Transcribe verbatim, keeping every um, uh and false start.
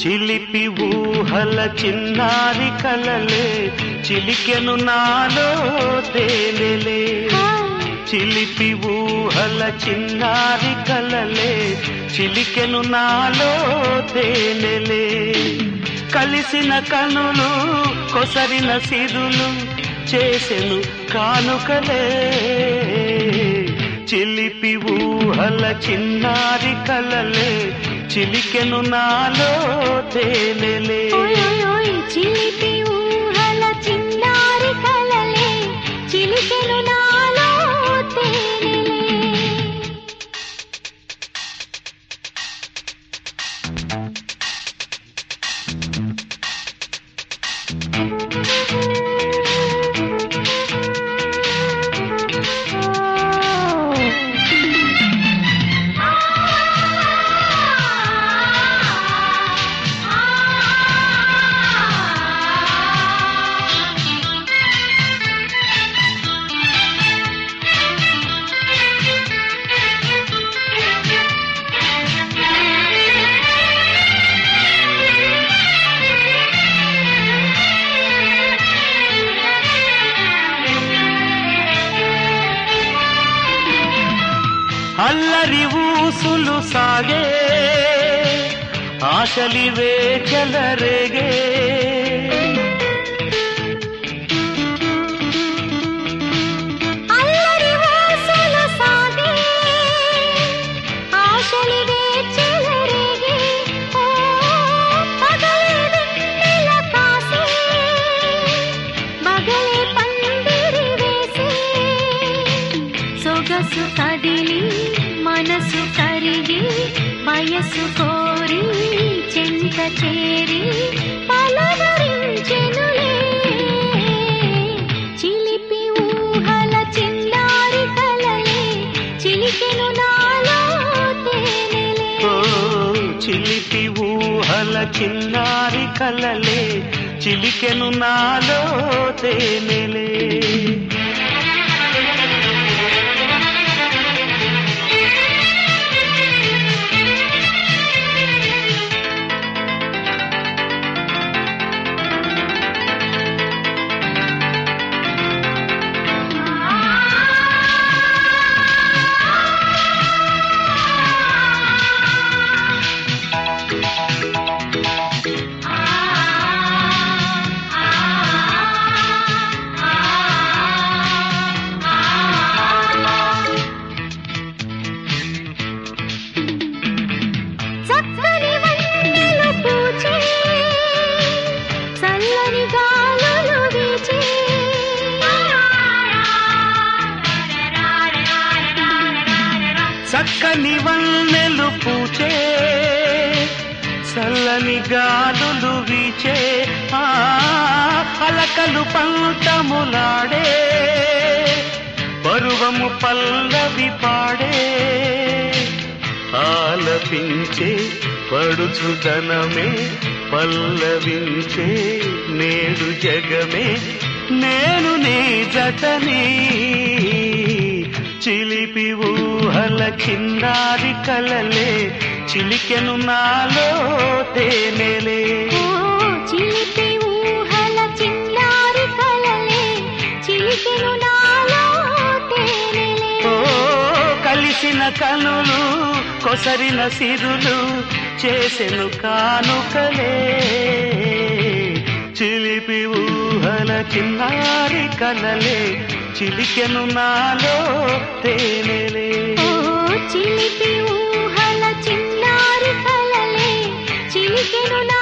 చిలిపి ఊహల చిన్నారి కలలే చిలికెను నాలో తేనెలే చిలిపి ఊహల చిన్నారి కలలే చిలికెను నాలో తేనెలే కలిసిన కనులు కొసరిన సిరులు చేసెను కానుకలే చిలిపి ఊహల చిన్నారి కలలే చిలికెను నాలో తేనెలే చిలిపి ఊహల చిన్నారి కలలే చిలికెను నాలో తేనెలే అల్లరి ఊసులు సాగే ఆశలివే చెలరేగే అల్లరి ఊసులు సాగే ఆశలివే చెలరేగే ఓ పగలే వెన్నెల కాసే బగలే పందిరి వేసే సొగసు కదిలి మనసు కరిగి వయసు కోరి చెంత చేరి పలవరించెనులే చిలిపి ఊహల చిన్నారి కలలే చిలికెను నాలో తేనెలే చిలిపి ఊహల చిన్నారి కలలే చిలికెను నాలో తేనెలే చక్కని వన్నెలు పూచే చల్లని గాలులు వీచే అలకలు పంటములాడే పరువము పల్లవి పాడే ఆలపించే పడుచుదనమే పల్లవించే నేడు జగమే నేను నీ జతని చిలిపి ఊహల చిన్నారి కలలే చిలికెను నాలో తేనెలే చిలిపి ఊహల చిన్నారి కలలే చిలికెను నాలో తేనెలే ఓ కలిసిన కనులు కొసరిన సిరులు చేసెను కానుకలే చిలిపి ఊహల చిన్నారి కలలే చిలికెను నాలో తేనెలే చిలిపి ఊహల చిన్నారి కలలే చిలికెను